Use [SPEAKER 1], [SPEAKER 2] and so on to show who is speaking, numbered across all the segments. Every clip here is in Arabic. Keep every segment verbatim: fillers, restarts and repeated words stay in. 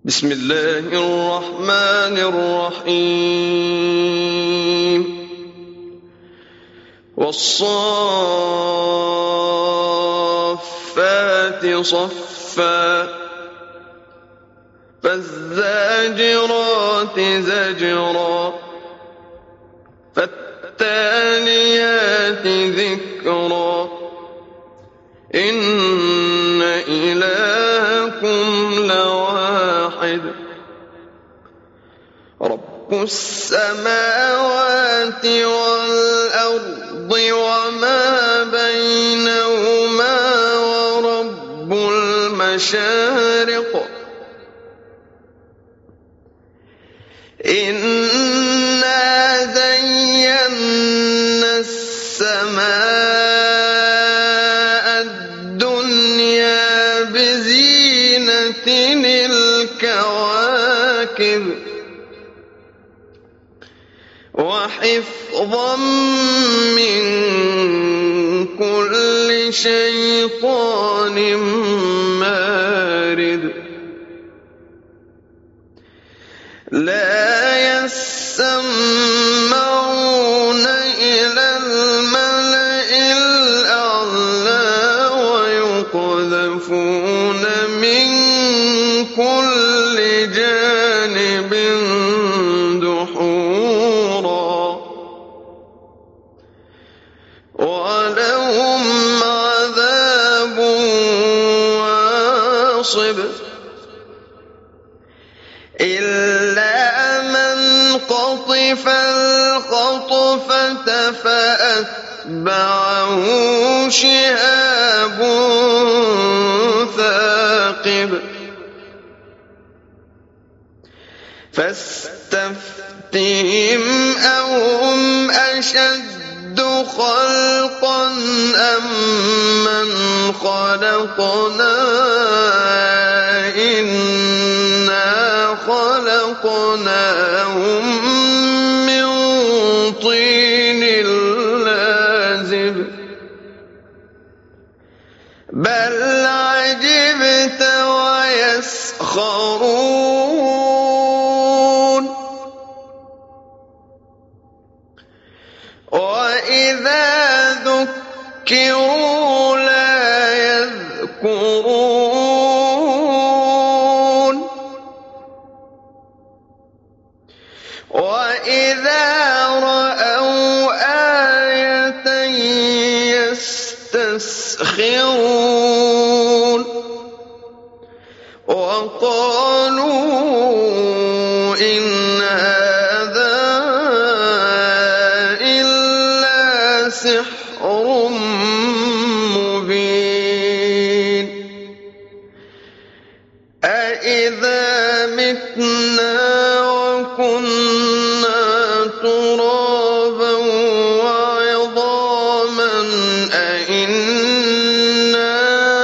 [SPEAKER 1] بسم الله الرحمن الرحيم والصافات صفا فالزاجرات زجرا فالتاليات ذكرا إن إلهكم لواحد رب السماوات والأرض وما بينهما ورب المشارق إنا زينا السماء الدنيا بزينة الكواكب وحفظا من كل شيطان مارد لا يسمعون إلى الملأ الأعلى ويقذفون من كل جانب دحورا ولهم عذاب واصب إلا من قطف الخطفة فأتبعه شهاب ثاقب فاستفتهم أهم أشد خلقا أم من خلقنا إنا خلقناهم من طين لازب بل عجبت ويسخرون وإذا ذكروا لا يذكرون وإذا رأوا آية يستسخرون وقالوا إن هذا إلا سحر مبين أإذا متنا وكنا ترابا وعظاما أإنا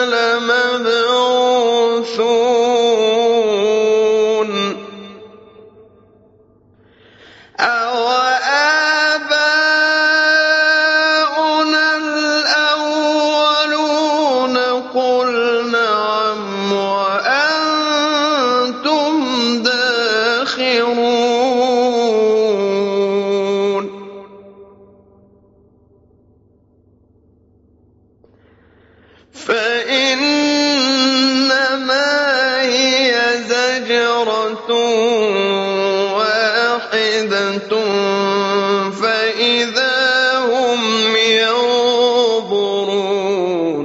[SPEAKER 1] لمبعوثون أوآباؤنا الأولون قل نعم وأنتم داخرون فإنما هي زجرة واحدة فإذا هم ينظرون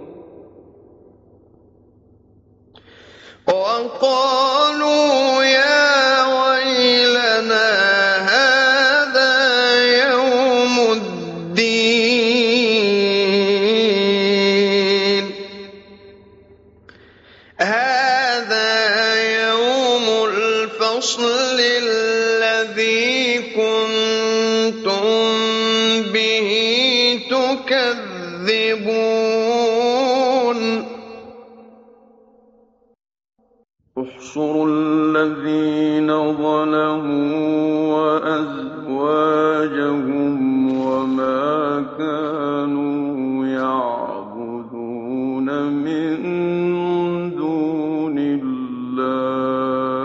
[SPEAKER 1] وقالوا يا ويلنا هذا يوم الدين هذا يوم الفصل الذي كنتم به تكذبون احشروا الذين ظلموا وأزواجهم وما كانوا يعبدون من دون الله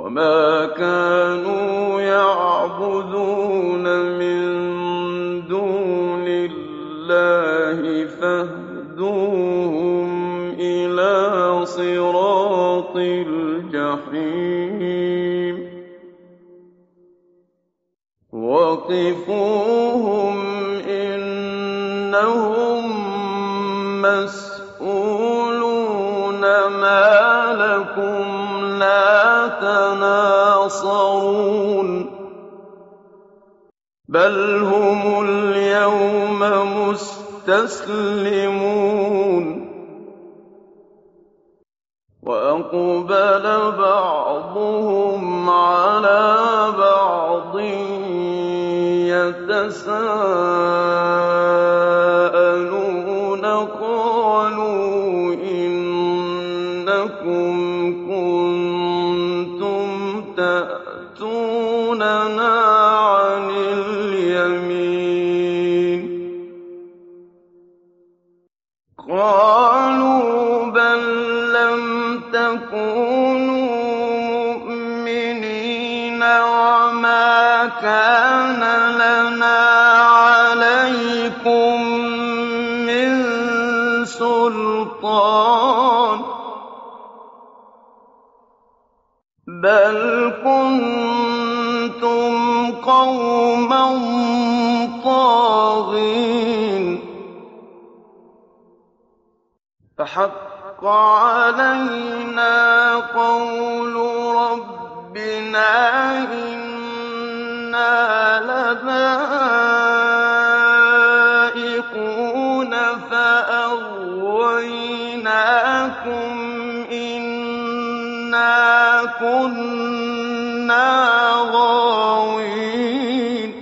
[SPEAKER 1] وما كانوا يعبدون من دون الله فاهدوهم إلى صراط الجحيم وقفوهم إنهم مسئولون ما لكم لا تناصرون بل هم اليوم مستسلمون وأقبل بعضهم على بعض يتساءلون قالوا إنكم كنتم تأتوننا عن اليمين قالوا بل لم تكونوا مؤمنين وما كان لنا عليكم من سلطان بل كنتم قوما طاغين فحق علينا قول ربنا إنا لذائقون فأغويناكم إنا كنا غاوين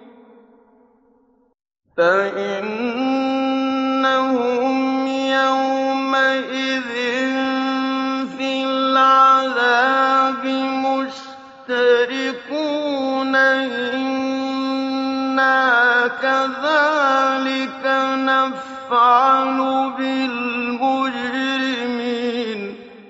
[SPEAKER 1] فإنهم يومئذ في العذاب مشتركون إنا كذلك نفعل بالمجرمين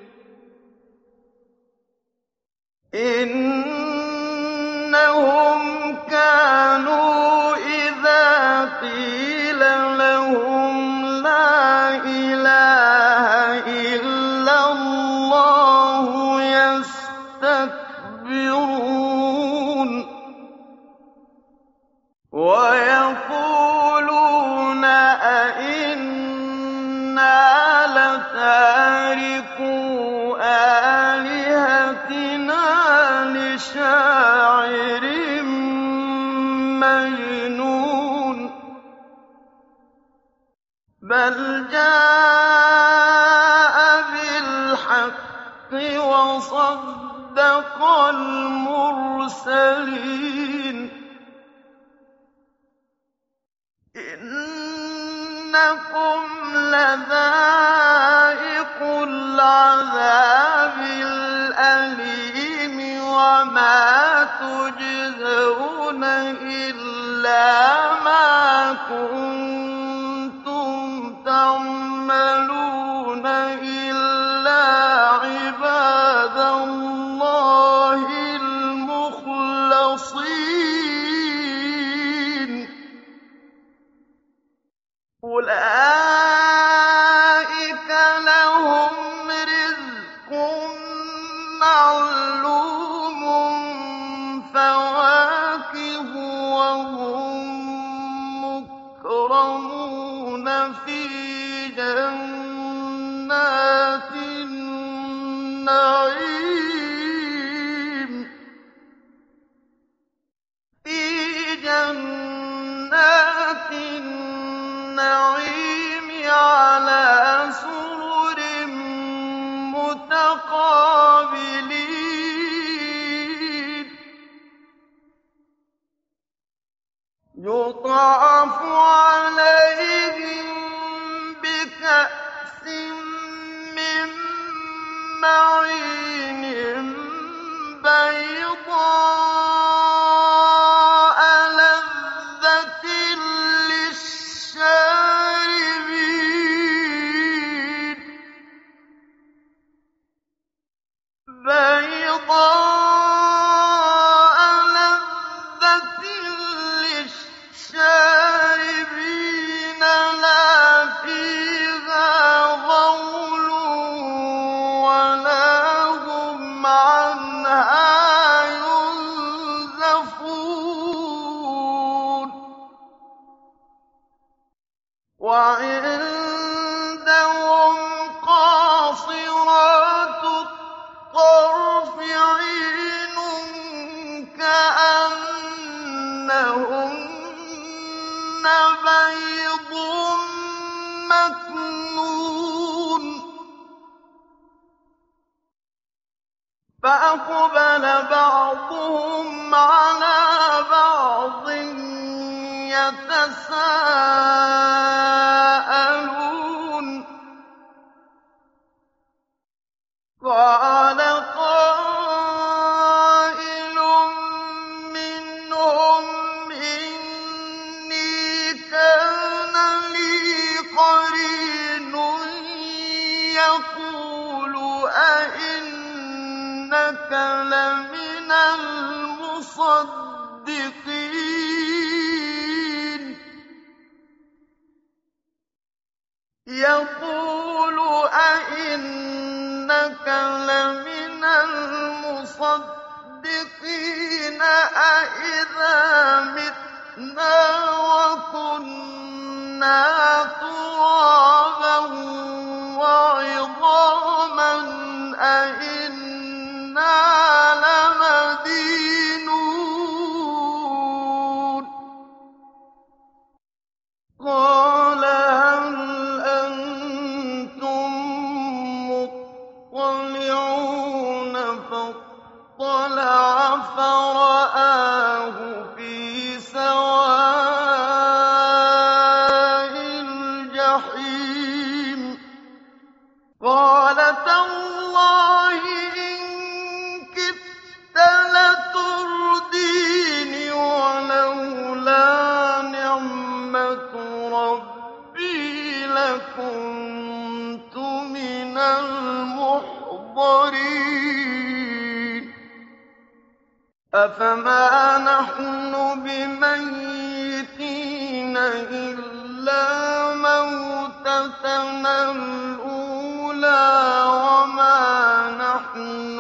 [SPEAKER 1] إنهم كانوا إذا قيل لهم لا إله إلا الله يستكبرون ويقولون أئنا لتاركو آلهتنا لشاعر مجنون بل جاء بالحق وصدق المرسلين إنكم لذائقو العذاب الأليم وما تجزون إلا ما كنتم تعملون إلا عباد الله المخلصين أولئك لهم رزق معلوم فواكه وهم مكرمون في جنات النعيم في جنات النعيم على سرر متقابلين يطاف عليهم بكأس من معين بيضاء لذة للشاربين بيضاء فَأَقْبَلَ بَعْضُهُمْ عَلَىٰ بَعْضٍ يَتَسَاءَلُونَ قَالَ قَائِلٌ مِّنْهُمْ إِنِّي كَانَ لِي قَرِينٌ يَقُولُ أَإِنَّكَ لَمِنَ الْمُصَدِّقِينَ يَقُولُ أَإِنَّكَ لَمِنَ الْمُصَدِّقِينَ أَإِذَا مِتْنَا وَكُنَّا تُرَابًا وَعِظَامًا أَإِنَّا لَمَدِينُونَ قَالَ هَلْ أَنتُم مُّطَّلِعُونَ فَاطَّلَعَ فَرَآهُ فِي سَوَاءِ الْجَحِيمِ قَالَ تَاللَّهِ إِن كِدتَّ لَتُرْدِينِ وَلَوْلَا نِعْمَةُ رَبِّي لَكُنتُ مِنَ الْمُحْضَرِينَ أَفَمَا نَحْنُ بِمَيِّتِينَ إِلَّا مَوْتَتَنَا الْأُولَىٰ وَمَا نَحْنُ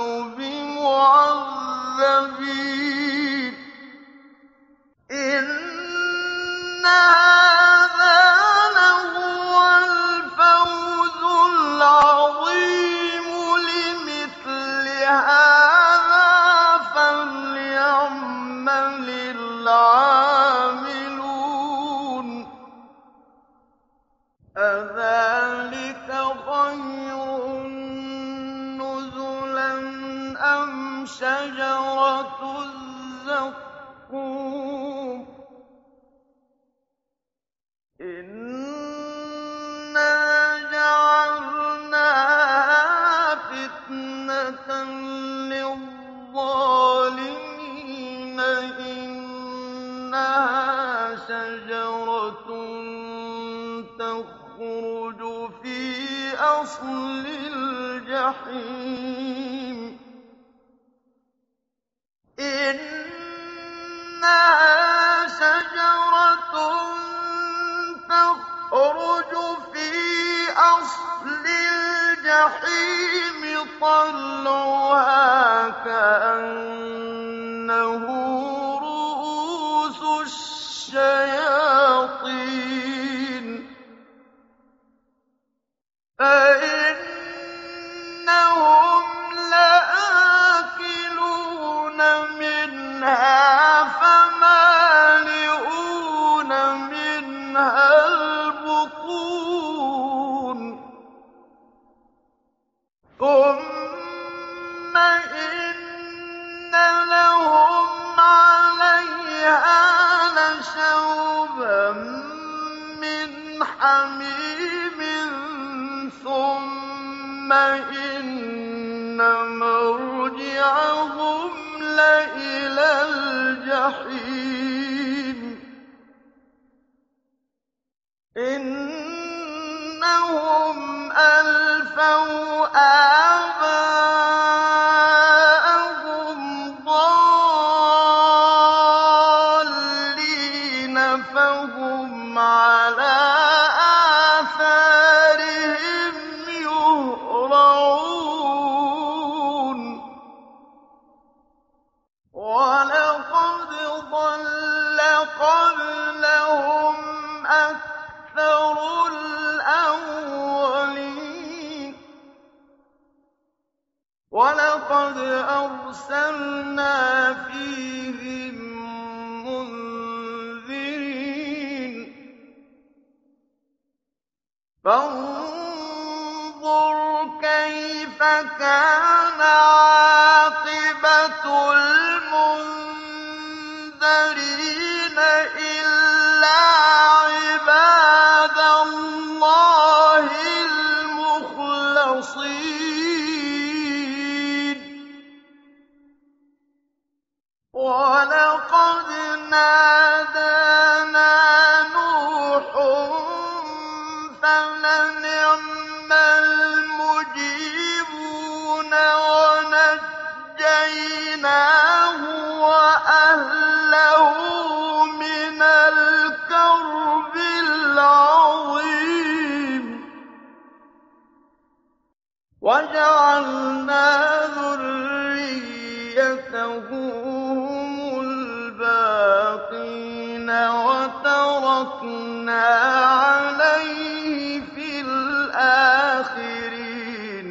[SPEAKER 1] بِمُعَذَّبِينَ إِنَّ هَٰذَا لَهُوَ الْفَوْزُ الْعَظِيمُ لِمِثْلِ هَٰذَا فَلْيَعْمَلِ الْعَامِلُونَ أَذَٰلِكَ خَيْرٌ نُّزُلًا أَمْ شَجَرَةُ الزَّقُّومِ إِنَّا جَعَلْنَاهَا فِتْنَةً لِّلظَّالِمِينَ إِنَّهَا شَجَرَةٌ تَخْرُجُ فِي أَصْلِ الْجَحِيمِ إِنَّهَا شَجَرَةٌ تَخْرُجُ فِي أَصْلِ الْجَحِيمِ طَلْعُهَا كَأَنَّهُ رُءُوسُ الشَّيَاطِينِ فَإِنَّهُمْ لَآكِلُونَ مِنْهَا فَمَالِئُونَ مِنْهَا الْبُطُونَ ثُمَّ إِنَّ لَهُمْ عَلَيْهَا لَشَوْبًا مِّنْ حَمِيمٍ ثُمَّ إِنَّ مَرْجِعَهُمْ لَإِلَى الْجَحِيمِ إِنَّهُمْ أَلْفَوْا آبَاءَهُمْ ضَالِّينَ فَهُمْ عَلَىٰ آثَارِهِمْ يُهْرَعُونَ وَلَقَدْ ضَلَّ قَبْلَهُمْ أَكْثَرُ الْأَوَّلِينَ وَلَقَدْ أَرْسَلْنَا فِيهِم مُّنذِرِينَ فَانظُرْ كَيْفَ كَانَ عَاقِبَةُ وَلَقَدْ نَادَانَا نُوحٌ فَلَنِعْمَ الْمُجِيبُونَ وَنَجَّيْنَاهُ وَأَهْلَهُ مِنَ الْكَرْبِ الْعَظِيمِ وَجَعَلْنَا ذُرِّيَّتَهُ هُمُ الْبَاقِينَ وَتَرَكْنَا عَلَيْهِ فِي الْآخِرِينَ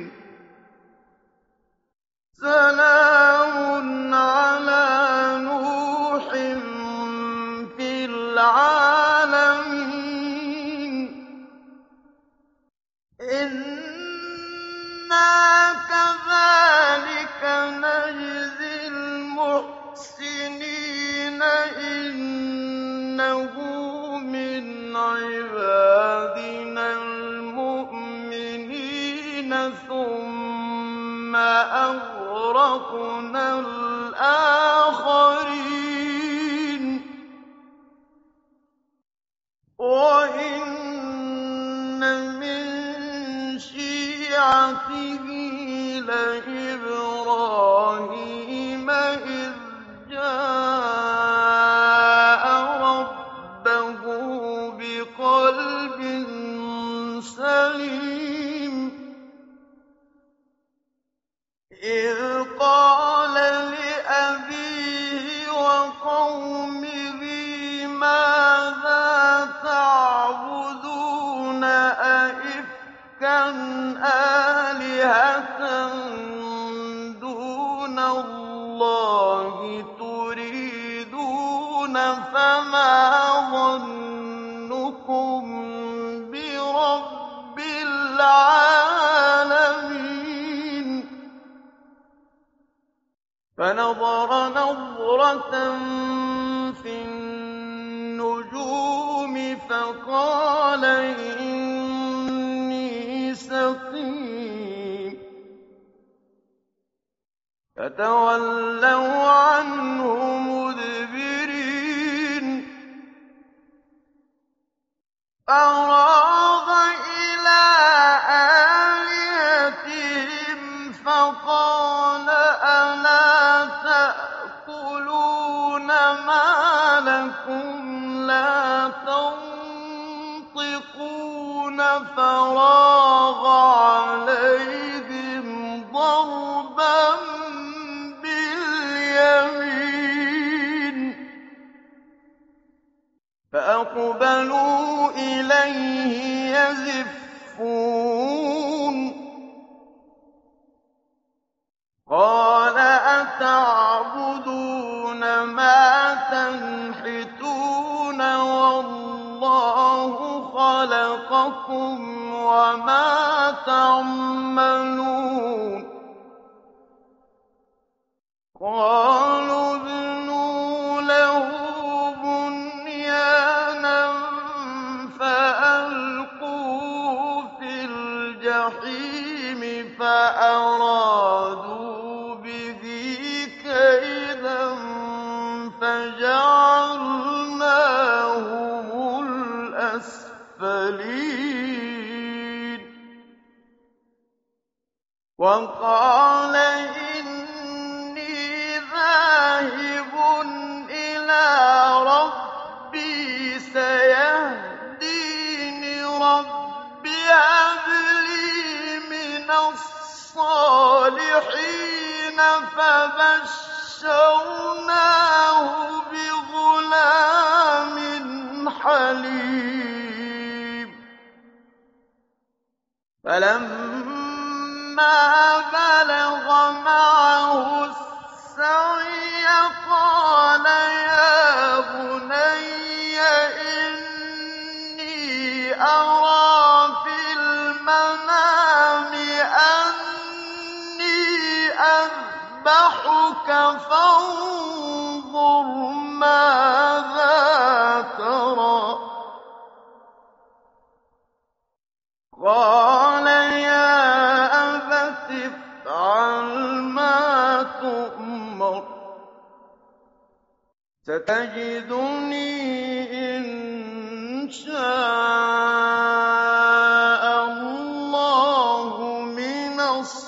[SPEAKER 1] سَلَامٌ عَلَىٰ نُوحٍ فِي الْعَالَمِينَ إِنَّا كَذَٰلِكَ نَجْزِي الْمُحْسِنِينَ إِنَّهُ مِنْ عِبَادِنَا الْمُؤْمِنِينَ ثُمَّ أَغْرَقْنَا الْآخَرِينَ وَإِنَّ مِن شِيعَتِهِ لَإِبْرَاهِيمَ إِذْ جَاءَ رَبَّهُ بِقَلْبٍ سَلِيمٍ إِذْ قَالَ لِأَبِيهِ وَقَوْمِهِ مَاذَا تَعْبُدُونَ أَئِفْكًا آلِهَةً دُونَ اللَّهِ تُرِيدُونَ فَمَا ظَنُّكُم بِرَبِّ الْعَالَمِينَ فَنَظَرَ نَظْرَةً فِي النُّجُومِ فَقَالَ إِنِّي سَقِيمٌ فَتَوَلَّوْا عَنْهُ مُدْبِرِينَ فَرَاغَ إِلَىٰ آلِهَتِهِمْ فَقَالَ أَلَا تَأْكُلُونَ مَا لَكُمْ لَا تَنطِقُونَ فَرَاغَ عَلَيْهِمْ ضَرْبًا بِالْيَمِينِ فَأَقْبَلُوا إِلَيْهِ يَزِفُّونَ قَالَ أَتَعْبُدُونَ مَا تَنْحِتُونَ وَاللَّهُ خَلَقَكُمْ وَمَا تَعْمَلُونَ قَالُوا ابْنُوا لَهُ بُنْيَانًا فَأَلْقُوهُ فِي الْجَحِيمِ فَأَرَادُوا بِهِ كَيْدًا فَجَعَلْنَاهُمُ الْأَسْفَلِينَ وَقَالَ إِنِّي ذَاهِبٌ إِلَىٰ رَبِّي سَيَهْدِينِ رَبِّ هَبْ لِي مِنَ الصَّالِحِينَ فَبَشَّرْنَاهُ بِغُلَامٍ حَلِيمٍ فَلَمَّا بَلَغَ مَعَهُ السَّعْيَ قَالَ يَا بُنَيَّ إِنِّي أَرَىٰ فِي الْمَنَامِ أَنِّي أَذْبَحُكَ فَانظُرْ مَاذَا تَرَىٰ ۚ قَالَ يَا أَبَتِ افْعَلْ مَا تُؤْمَرُ ستجدني إن شاء الله من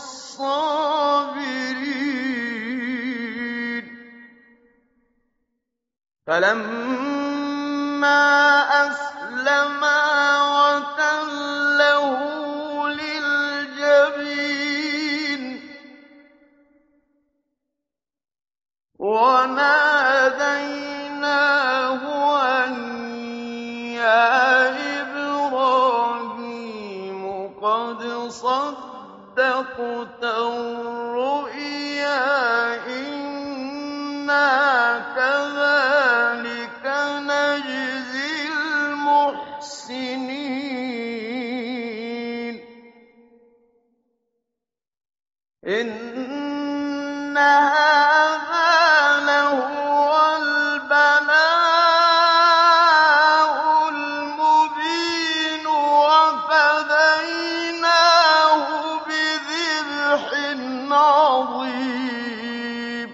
[SPEAKER 1] الصابرين. فلما أسلما وتله للجبين وناديناه أن يا إبراهيم قد صدقت الرؤيا إنا كذلك نجزي المحسنين. إن هذا لهو البلاء المبين وفديناه بذبح عظيم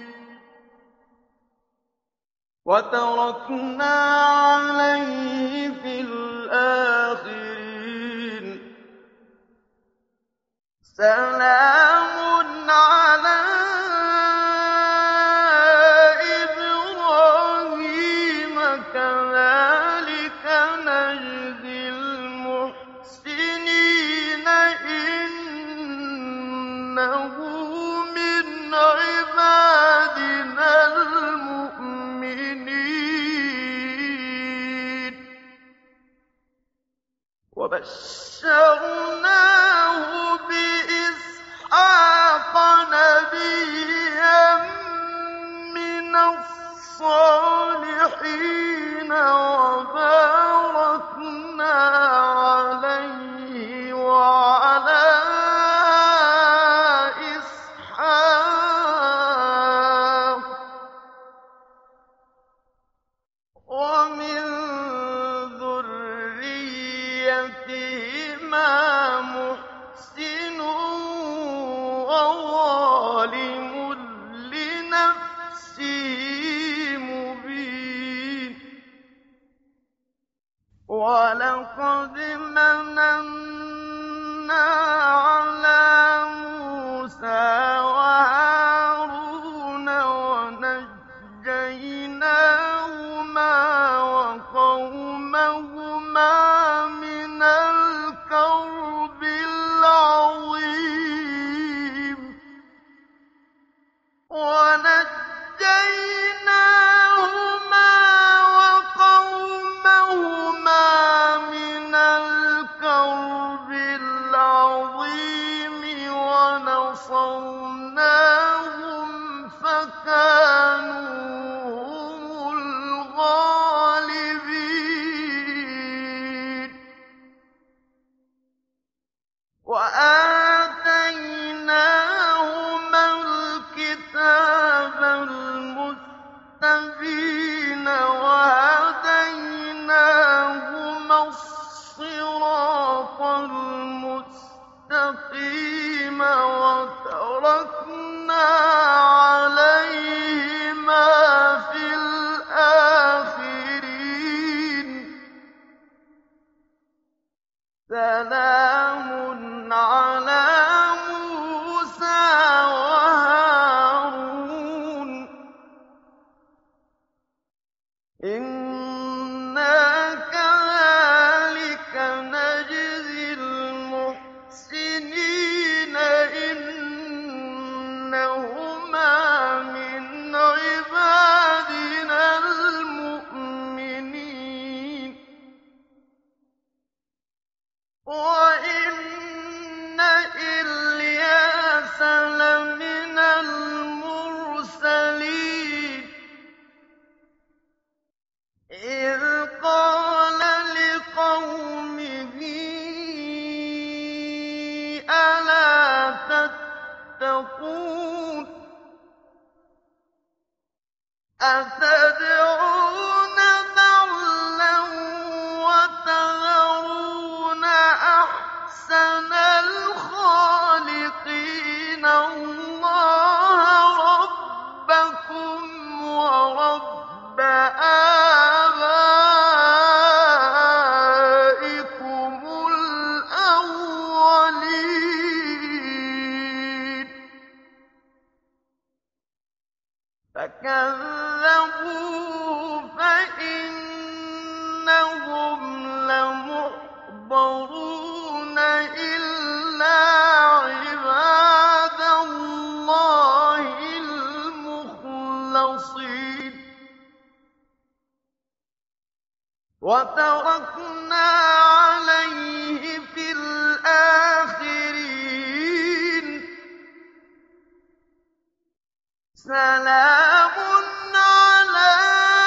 [SPEAKER 1] وتركنا عليه في الآخرين. سلام على إبراهيم كذلك نجزي المحسنين إنه من عبادنا المؤمنين. وبشرناه بإسحاق نبيا من الصالحين وباركنا عليه وعلى إسحاق ومن ذريتهما محسن وظالم لنفسه مبين. ولقد مننا على موسى وهارون ونجيناهما وقومهما من الكرب العظيم ونجيناهما وقومهما من الكرب العظيم ونصرناهم فكانوا هم الغالبين. وآتيناهما الكتاب المستبين وهديناهما الصراط المستقيم وتركنا عليهما في الآخرين. سلام على موسى وهارون إنا كذلك نجزي المحسنين إنهما من عبادنا المؤمنين. وإن إلياس لمن المرسلين إذ قال لقومه ألا تتقون أتدعون بعلا وتذرون أحسن الخالقين الله ربكم ورب فَكَذَّبُوهُ فَإِنَّهُمْ لَمُحْضَرُونَ إِلَّا عِبَادَ اللَّهِ الْمُخْلَصِينَ وَتَرَكْنَا عَلَيْهِ فِي الْآخِرِينَ سَلَامٌ عَلَىٰ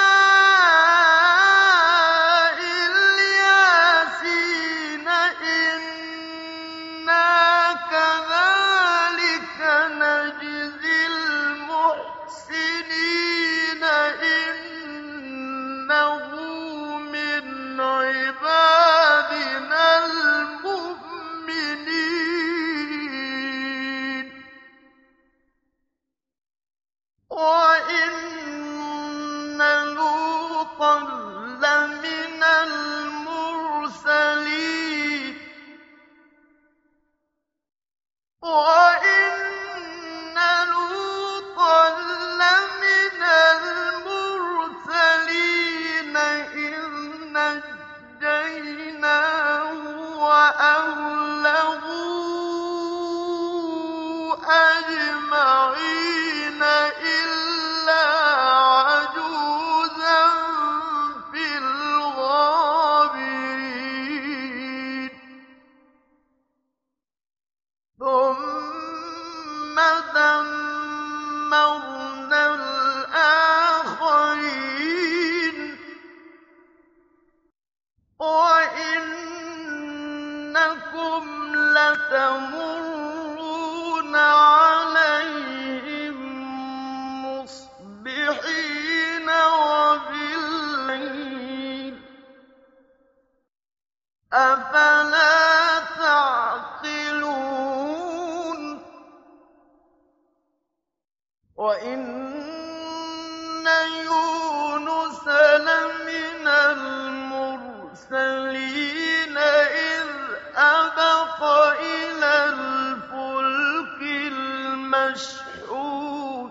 [SPEAKER 1] إِلْ يَاسِينَ إِنَّا كَذَٰلِكَ نَجْزِي الْمُحْسِنِينَ إِنَّهُ مِنْ عِبَادِنَا الْمُؤْمِنِينَ وَإِنَّ لُوطًا لَّمِنَ الْمُرْسَلِينَ وَإِنَّ لُوطًا لَّمِنَ الْمُرْسَلِينَ إِذْ نَجَّيْنَاهُ وَأَهْلَهُ أَجْمَعِينَ إِلَّا عَجُوزًا فِي الْغَابِرِينَ ثُمَّ دَمَّرْنَا الْآخَرِينَ وَإِنَّكُمْ لَتَمُرُّونَ عَلَيْهِم مُّصْبِحِينَ وَبِاللَّيْلِ ۗ أَفَلَا تَعْقِلُونَ وَإِنَّ يُونُسَ لَمِنَ الْمُرْسَلِينَ إِذْ أَبَقَ إِلَى الْفُلْكِ الْمَشْحُونِ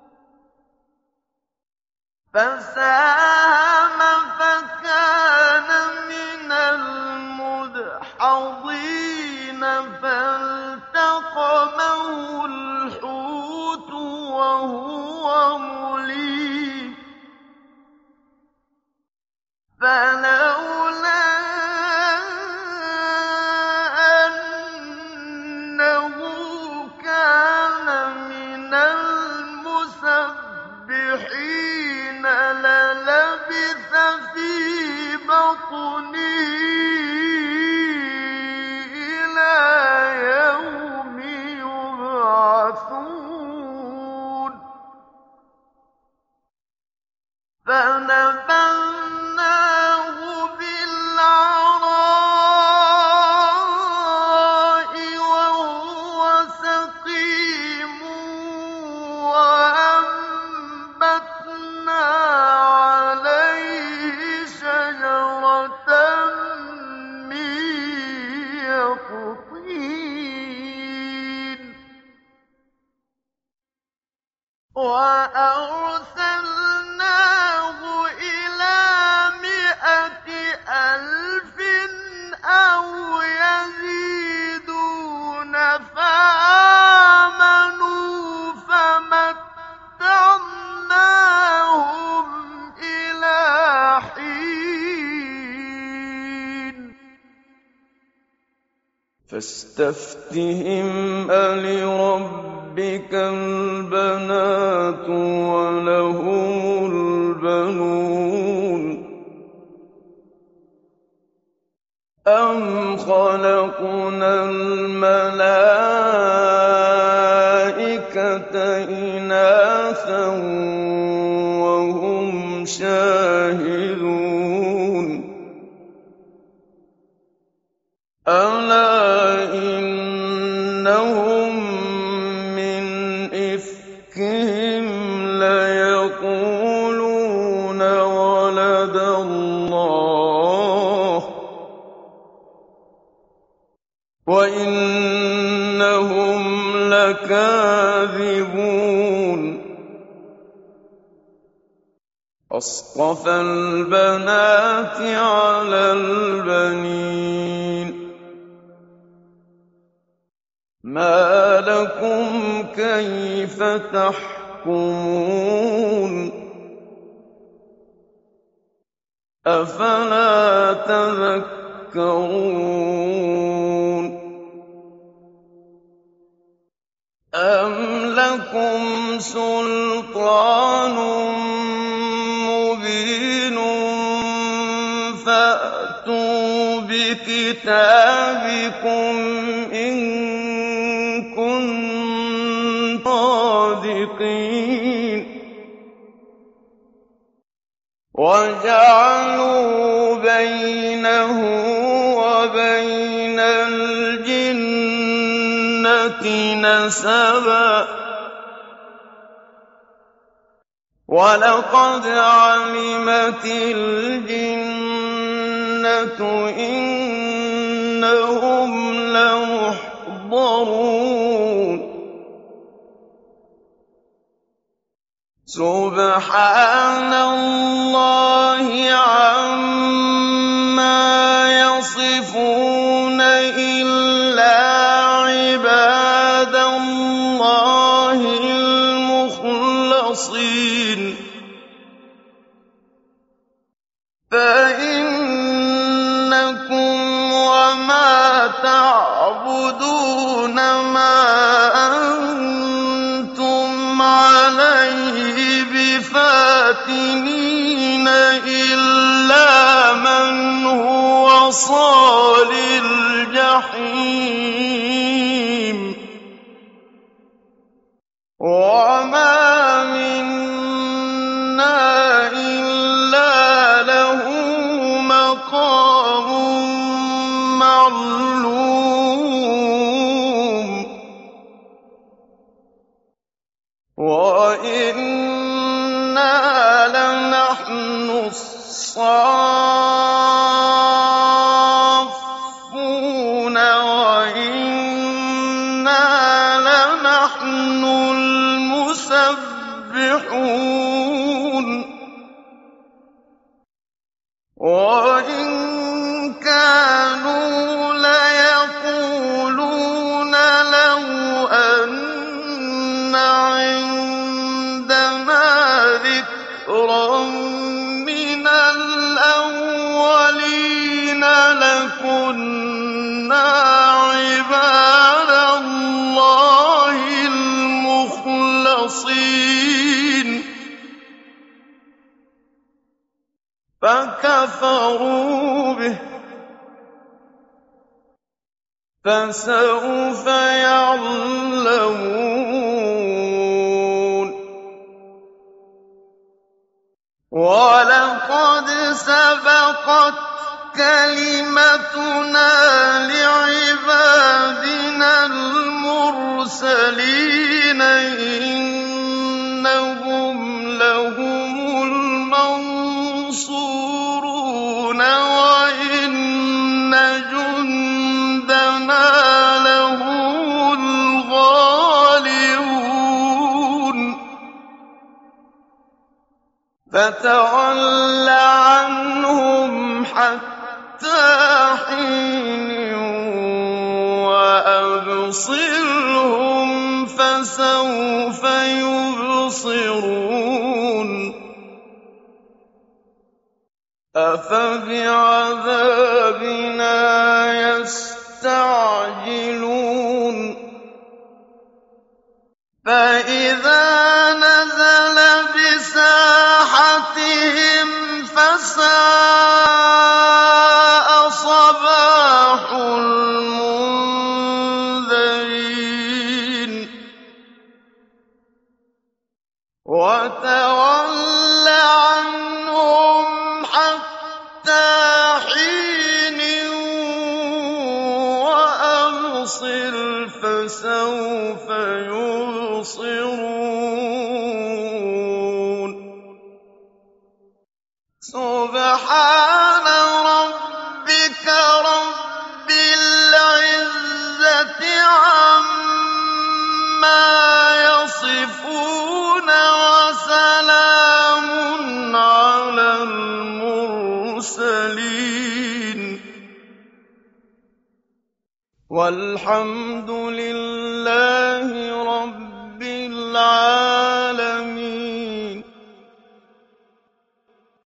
[SPEAKER 1] فَسَاهَمَ فَكَانَ مِنَ الْمُدْحَضِينَ فَالْتَقَمَهُ الْحُوتُ وَهُوَ مُلِيمٌ فَلَوْلَا أَنَّهُ كَانَ مِنَ الْمُسَبِّحِينَ لَلَبِثَ فِي بَطْنِهِ إِلَىٰ يَوْمِ يُبْعَثُونَ فَنَبَذْنَاهُ بِالْعَرَاءِ وَهُوَ سَقِيمٌ وَأَنبَتْنَا عَلَيْهِ شَجَرَةً مِّن يَقْطِينٍ وَأَرْسَلْنَاهُ إِلَىٰ مِائَةِ أَلْفٍ أَوْ يَزِيدُونَ فَآمَنُوا فَمَتَّعْنَاهُمْ إِلَىٰ حِينٍ فَاسْتَفْتِهِمْ أَلِرَبِّكَ الْبَنَاتُ وَلَهُمُ الْبَنُونَ أَمْ خَلَقْنَا الْمَلَائِكَةَ إِنَاثًا وَهُمْ شَاهِدُونَ أَلَا إِنَّهُم مِّنْ إِفْكِهِمْ لَيَقُولُونَ وَلَدَ اللَّهُ وَإِنَّهُمْ لَكَاذِبُونَ أَصْطَفَى الْبَنَاتِ عَلَى الْبَنِينَ مَا لَكُمْ كَيْفَ تَحْكُمُونَ أَفَلَا تَذَكَّرُونَ أَمْ لَكُمْ سُلْطَانٌ مُّبِينٌ فَأْتُوا بِكِتَابِكُمْ إِن كُنتُمْ صَادِقِينَ وَجَعَلُوا بَيْنَهُ وَبَيْنَ الْجِنَّةِ نَسَبًا وَلَقَدْ عَلِمَتِ الْجِنَّةُ إِنَّهُمْ لَمُحْضَرُونَ سُبْحَانَ اللَّهِ عَمَّا يَصِفُونَ إِلَّا عِبَادَ اللَّهِ الْمُخْلَصِينَ فَإِنَّكُمْ وَمَا تَعْبُدُونَ مَا أَنتُمْ عَلَيْهِ بِفَاتِنِينَ إِلَّا مَنْ هُوَ صَالِ الْجَحِيمِ وَمَا مِنَّا إِلَّا لَهُ مَقَامٌ مَّعْلُومٌ وَإِنَّا لَنَحْنُ الصَّافُّونَ وَإِنَّا لَنَحْنُ الْمُسَبِّحُونَ وَإِن كَانُوا لَيَقُولُونَ لَوْ أَنَّ عِندَنَا ذِكْرًا مِّنَ الْأَوَّلِينَ لَكُنَّا عِبَادَ اللَّهِ الْمُخْلَصِينَ فَكَفَرُوا بِهِ فَسَوْفَ يَعْلَمُونَ وَلَقَدْ سَبَقَتْ كَلِمَتُنَا لِعِبَادِنَا الْمُرْسَلِينَ إِنَّهُمْ لَهُمُ الْمَنصُورُونَ وَإِنَّ جُندَنَا لَهُمُ الْغَالِبُونَ فَتَوَلَّ عَنْهُمْ حَتَّىٰ حِينٍ وَأَبْصِرْهُمْ فَسَوْفَ يُبْصِرُونَ أَفَبِعَذَابِنَا يَسْتَعْجِلُونَ فَإِذَا نَزَلَ بِسَاحَتِهِمْ فَسَاءَ صَبَاحُ الْمُنذَرِينَ وَتَوَلَّ عَنْهُمْ حَتَّىٰ حِينٍ وَأَبْصِرْ فَسَوْفَ يُبْصِرُونَ سُبْحَانَ رَبِّكَ رَبِّ الْعِزَّةِ عَمَّا يَصِفُونَ وَسَلَامٌ عَلَى والحمد لله رب العالمين.